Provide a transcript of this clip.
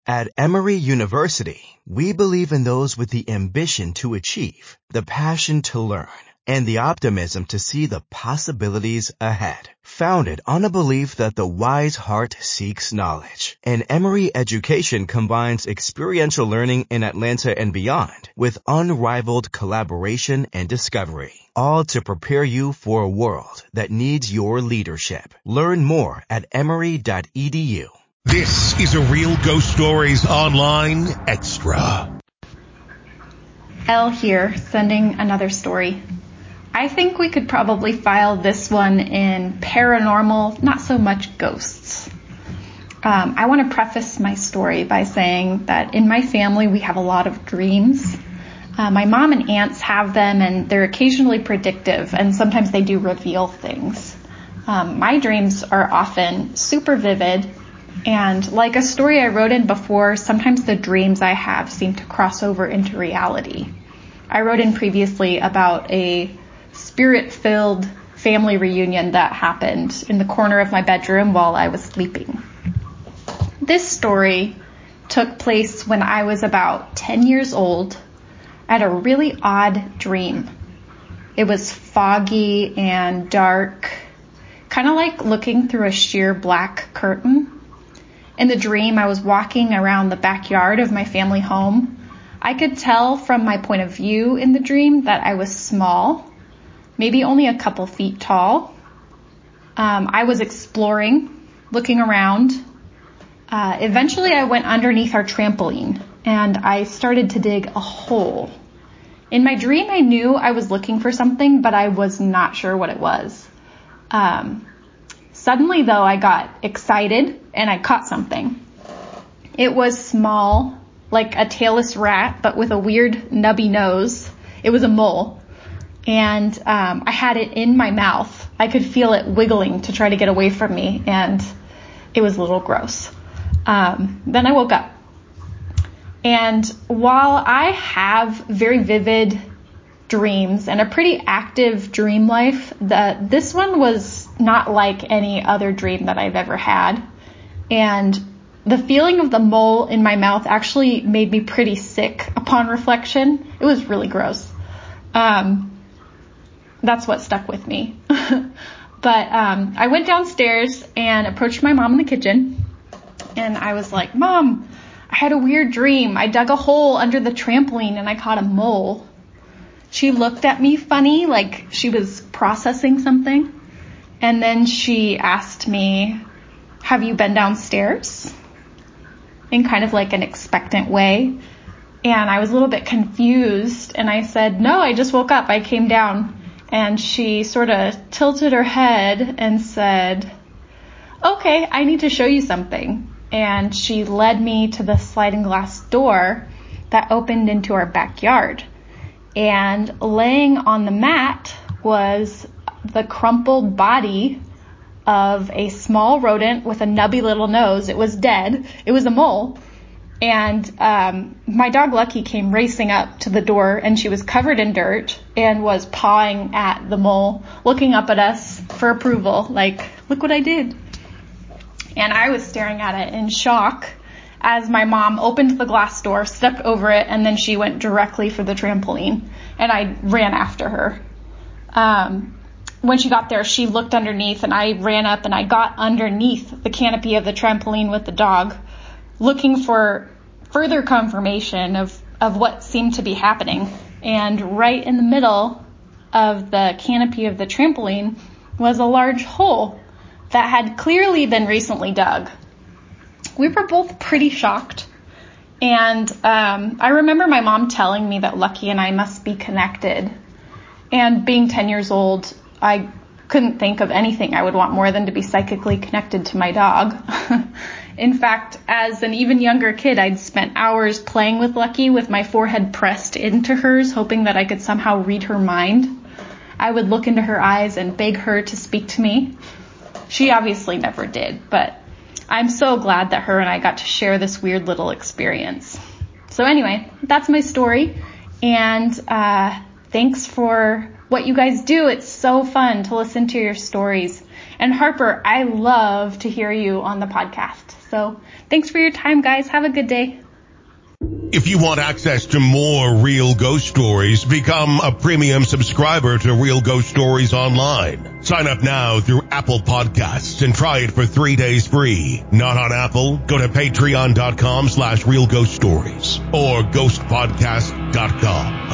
At Emory University, we believe in those with the ambition to achieve, the passion to learn, and the optimism to see the possibilities ahead. Founded on a belief that the wise heart seeks knowledge, and Emory education combines experiential learning in Atlanta and beyond with unrivaled collaboration and discovery, all to prepare you for a world that needs your leadership. Learn more at emory.edu. This is a Real Ghost Stories Online Extra. Elle here, sending another story. I think we could probably file this one in paranormal, not so much ghosts. I want to preface my story by saying that in my family we have a lot of dreams. My mom and aunts have them, and they're occasionally predictive, and sometimes they do reveal things. My dreams are often super vivid, and like a story I wrote in before, sometimes the dreams I have seem to cross over into reality. I wrote in previously about a spirit-filled family reunion that happened in the corner of my bedroom while I was sleeping. This story took place when I was about 10 years old. I had a really odd dream. It was foggy and dark, kind of like looking through a sheer black curtain. In the dream, I was walking around the backyard of my family home. I could tell from my point of view in the dream that I was small, maybe only a couple feet tall. I was exploring, looking around. Eventually, I went underneath our trampoline, and I started to dig a hole. In my dream, I knew I was looking for something, but I was not sure what it was. Suddenly, though, I got excited and I caught something. It was small, like a tailless rat, but with a weird nubby nose. It was a mole. And I had it in my mouth. I could feel it wiggling to try to get away from me, and it was a little gross. Then I woke up. And while I have very vivid dreams and a pretty active dream life, this one was not like any other dream that I've ever had. And the feeling of the mole in my mouth actually made me pretty sick upon reflection. It was really gross. That's what stuck with me. But I went downstairs and approached my mom in the kitchen. And I was like, Mom, I had a weird dream. I dug a hole under the trampoline and I caught a mole. She looked at me funny, like she was processing something. And then she asked me, have you been downstairs? In kind of like an expectant way. And I was a little bit confused. And I said, no, I just woke up. I came down. And she sort of tilted her head and said, okay, I need to show you something. And she led me to the sliding glass door that opened into our backyard. And laying on the mat was the crumpled body of a small rodent with a nubby little nose. It was dead. It was a mole. And my dog Lucky came racing up to the door, and she was covered in dirt and was pawing at the mole, looking up at us for approval, like, look what I did. And I was staring at it in shock as my mom opened the glass door, stepped over it, and then she went directly for the trampoline, and I ran after her. When she got there, she looked underneath, and I ran up and I got underneath the canopy of the trampoline with the dog, looking for further confirmation of what seemed to be happening. And right in the middle of the canopy of the trampoline was a large hole that had clearly been recently dug. We were both pretty shocked. And I remember my mom telling me that Lucky and I must be connected. And being 10 years old, I couldn't think of anything I would want more than to be psychically connected to my dog. In fact, as an even younger kid, I'd spent hours playing with Lucky with my forehead pressed into hers, hoping that I could somehow read her mind. I would look into her eyes and beg her to speak to me. She obviously never did, but I'm so glad that her and I got to share this weird little experience. So anyway, that's my story, and thanks for what you guys do. It's so fun to listen to your stories. And Harper, I love to hear you on the podcast. So thanks for your time, guys. Have a good day. If you want access to more Real Ghost Stories, become a premium subscriber to Real Ghost Stories Online. Sign up now through Apple Podcasts and try it for 3 days free. Not on Apple? Go to patreon.com/realghoststories or ghostpodcast.com.